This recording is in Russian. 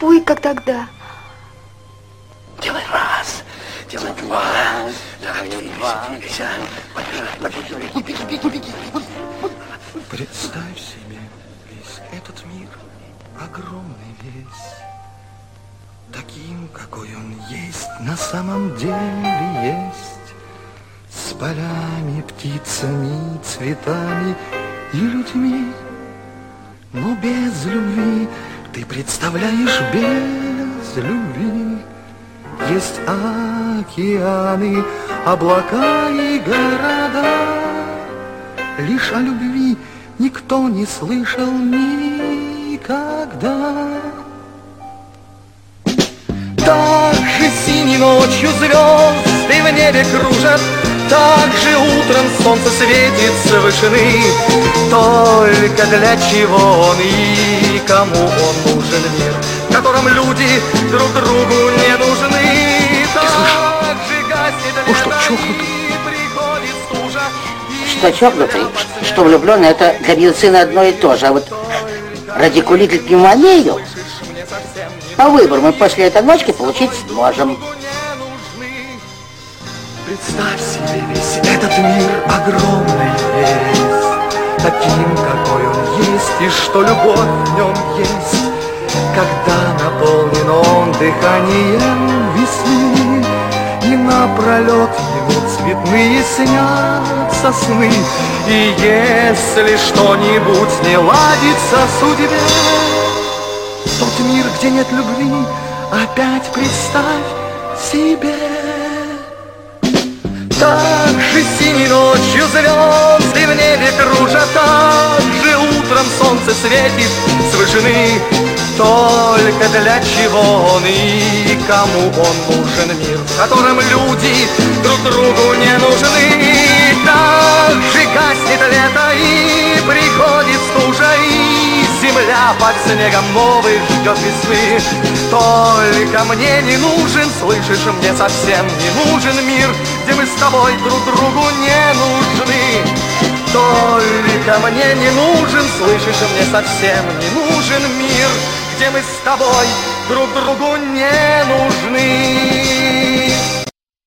Пой, как тогда. Делай раз, делай два. Представь себе, весь этот мир огромный весь, таким, какой он есть, на самом деле есть, с полями, птицами, цветами и людьми. Но без любви, ты представляешь, без любви есть океаны, облака и города. Лишь о любви никто не слышал никогда. Так же синей ночью звезды в небе кружат, так же утром солнце светит с вышины. Только для чего он и кому он нужен мир, в котором люди друг другу не нужны. Так же гаснет лето и приходит стужа. Что чокнутый, что влюбленный, это для медицины одно и то же. А вот радикулит и пневмонию по выбору мы после этой ночки получить сможем. Представь себе весь этот мир огромный весь, таким, какой он есть, и что любовь в нем есть, когда наполнен он дыханием весны, и напролет ему цветные снятся сны. И если что-нибудь не ладится в судьбе, тот мир, где нет любви, опять представь себе. Так же синей ночью звезды в небе кружат, так же утром солнце светит с вышины. Только для чего он и кому он нужен мир, в котором люди друг другу не нужны. Так же гаснет лето и приходит стужа, и земля под снегом новый ждет весны. Только мне не нужен, слышишь, мне совсем не нужен мир, где мы с тобой друг другу не нужны. Только мне не нужен, слышишь, мне совсем не нужен мир, где мы с тобой друг другу не нужны.